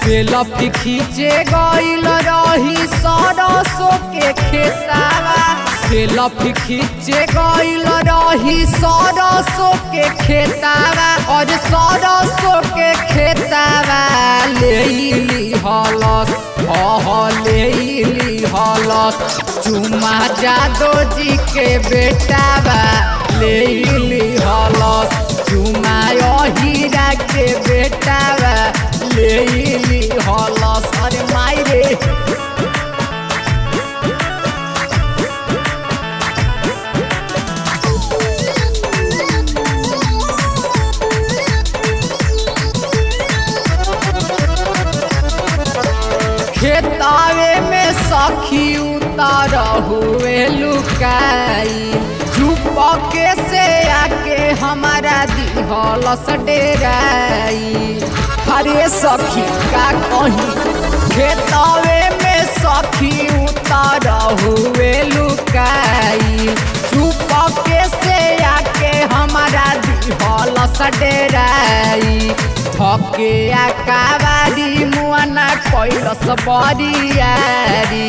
Selfie खींचे गइल रही सरसों के खेतावा। सेल्फी खींचे गइल रही सरसों के खेतावा और सरसों के खेतावा ले ली हलस ले ली हलस चुमा जादो जी के बेटावा ले ली हलस चुमा हीरा के बेटावा ले ली हलस। अरे माई रे खेतावे में सखी उतार हुए लुकाई चुपके से आके हमारा दिहलस डेराई। अरे सखी का कहीं खेतावे में सखी उतार हुए लुकाई चुपके से आके हमारा दिहलस डेराई। थके आकावारी मुआना कैलस बरियारी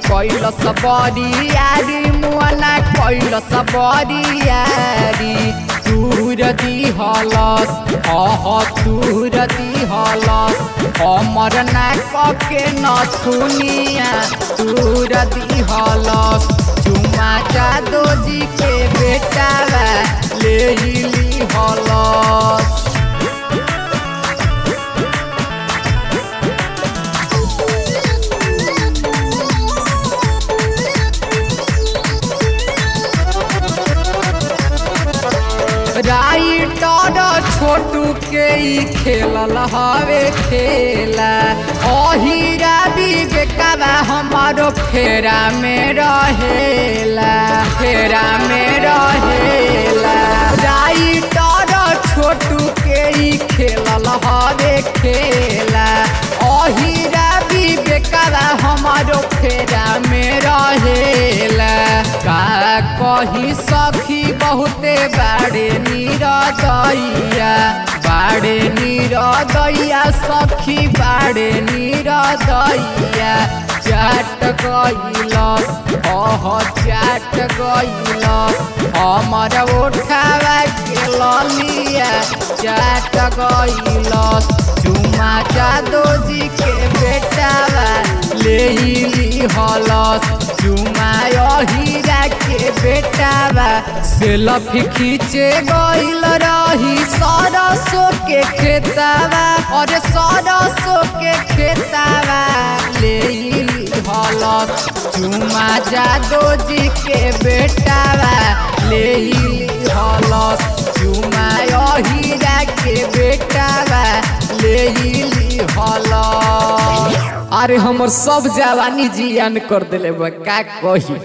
मुआना कैलस बरियारी दूर दिहलस दूर दिहलस हमर नाक के नथुनिया दूर दिहलस चुमा जादो जी के बेटावा ले ली हलस। राइटर छोटू के खेलल हवे खेला अहिरा विवेकवा हमारो फेरा में रहेला राइटर छोटू के खेलल हवे खेला अहिरा विवेकवा हमारो फेरा में रहेला। का कही सखी बहुते बाड़े नीरदैया सखी बाड़े नीरदैया चाट गइलस चाट गइलस हमर उठावा के ललिया चाट गइलस चुमा जादो जी के बेटावा ले ली हलस चुमा हीरा के बेटावा। सेल्फी खींचे गइल रही सरसों के खेतावा और सरसों के खेतावा ले ली हलस चुमा जादो जी के बेटावा ले ली हलस चुमा हीरा के बेटावा ले ली हलस। अरे हमर सब जवानी जियान कर देले बा का कही।